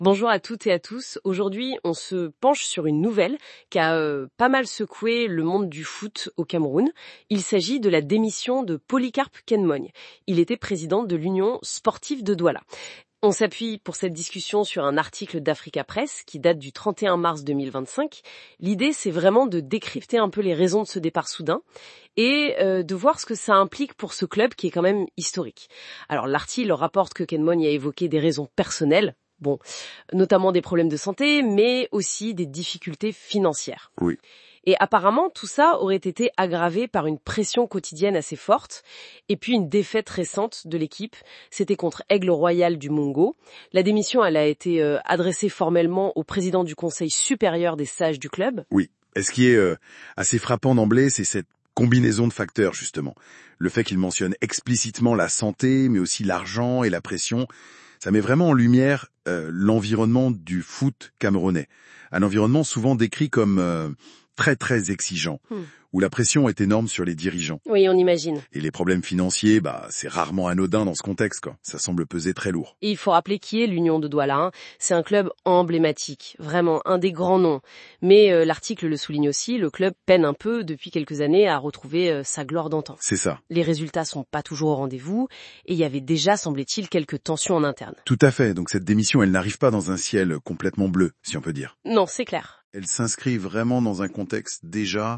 Bonjour à toutes et à tous. Aujourd'hui, on se penche sur une nouvelle qui a pas mal secoué le monde du foot au Cameroun. Il s'agit de la démission de Polycarpe Kenmogne. Il était président de l'Union sportive de Douala. On s'appuie pour cette discussion sur un article d'Africa Press qui date du 31 mars 2025. L'idée, c'est vraiment de décrypter un peu les raisons de ce départ soudain et de voir ce que ça implique pour ce club qui est quand même historique. Alors l'article rapporte que Kenmogne a évoqué des raisons personnelles, notamment des problèmes de santé, mais aussi des difficultés financières. Oui. Et apparemment, tout ça aurait été aggravé par une pression quotidienne assez forte, et puis une défaite récente de l'équipe. C'était contre Aigle Royal du Mongo. La démission, elle a été adressée formellement au président du Conseil supérieur des sages du club. Oui. Et ce qui est assez frappant d'emblée, c'est cette combinaison de facteurs, justement. Le fait qu'il mentionne explicitement la santé, mais aussi l'argent et la pression. Ça met vraiment en lumière l'environnement du foot camerounais. Un environnement souvent décrit comme très très exigeant, où la pression est énorme sur les dirigeants. Oui, on imagine. Et les problèmes financiers, c'est rarement anodin dans ce contexte, quoi. Ça semble peser très lourd. Et il faut rappeler qui est l'Union de Douala. C'est un club emblématique, vraiment un des grands noms. Mais l'article le souligne aussi, le club peine un peu depuis quelques années à retrouver sa gloire d'antan. C'est ça. Les résultats sont pas toujours au rendez-vous et il y avait déjà, semblait-il, quelques tensions en interne. Tout à fait. Donc cette démission, elle n'arrive pas dans un ciel complètement bleu, si on peut dire. Non, c'est clair. Elle s'inscrit vraiment dans un contexte déjà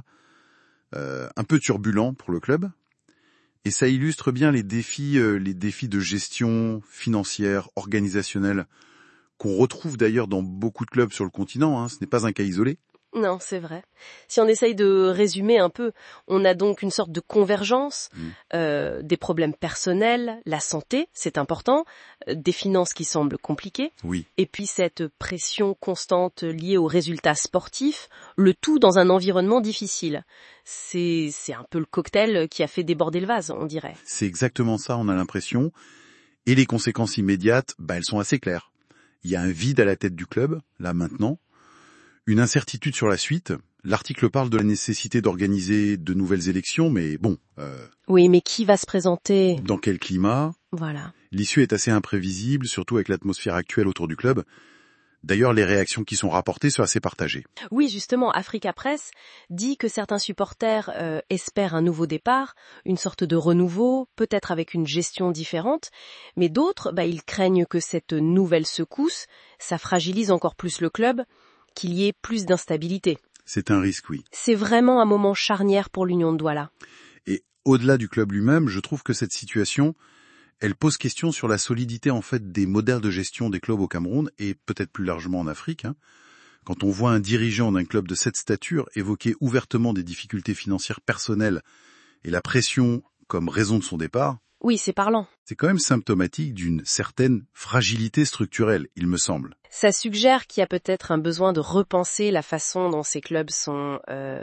un peu turbulent pour le club. Et ça illustre bien les défis de gestion financière, organisationnelle, qu'on retrouve d'ailleurs dans beaucoup de clubs sur le continent. Ce n'est pas un cas isolé. Non, c'est vrai. Si on essaye de résumer un peu, on a donc une sorte de convergence, des problèmes personnels, la santé, c'est important, des finances qui semblent compliquées, oui. Et puis cette pression constante liée aux résultats sportifs, le tout dans un environnement difficile. C'est un peu le cocktail qui a fait déborder le vase, on dirait. C'est exactement ça, on a l'impression. Et les conséquences immédiates, elles sont assez claires. Il y a un vide à la tête du club, là maintenant. Une incertitude sur la suite. L'article parle de la nécessité d'organiser de nouvelles élections, mais Oui, mais qui va se présenter ? Dans quel climat ? Voilà. L'issue est assez imprévisible, surtout avec l'atmosphère actuelle autour du club. D'ailleurs, les réactions qui sont rapportées sont assez partagées. Oui, justement, Africa Press dit que certains supporters espèrent un nouveau départ, une sorte de renouveau, peut-être avec une gestion différente, mais d'autres, ils craignent que cette nouvelle secousse, ça fragilise encore plus le club, qu'il y ait plus d'instabilité. C'est un risque, oui. C'est vraiment un moment charnière pour l'Union de Douala. Et au-delà du club lui-même, je trouve que cette situation, elle pose question sur la solidité en fait des modèles de gestion des clubs au Cameroun et peut-être plus largement en Afrique. Quand on voit un dirigeant d'un club de cette stature évoquer ouvertement des difficultés financières personnelles et la pression comme raison de son départ, oui, c'est parlant. C'est quand même symptomatique d'une certaine fragilité structurelle, il me semble. Ça suggère qu'il y a peut-être un besoin de repenser la façon dont ces clubs sont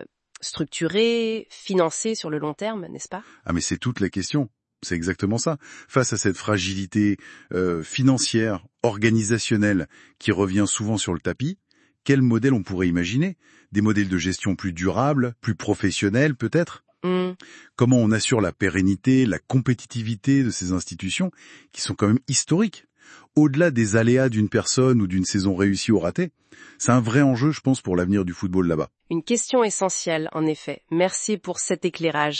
structurés, financés sur le long terme, n'est-ce pas ? Ah mais c'est toute la question. C'est exactement ça. Face à cette fragilité financière, organisationnelle qui revient souvent sur le tapis, quel modèle on pourrait imaginer ? Des modèles de gestion plus durables, plus professionnels peut-être ? Comment on assure la pérennité, la compétitivité de ces institutions qui sont quand même historiques ? Au-delà des aléas d'une personne ou d'une saison réussie ou ratée, c'est un vrai enjeu, je pense, pour l'avenir du football là-bas. Une question essentielle, en effet. Merci pour cet éclairage.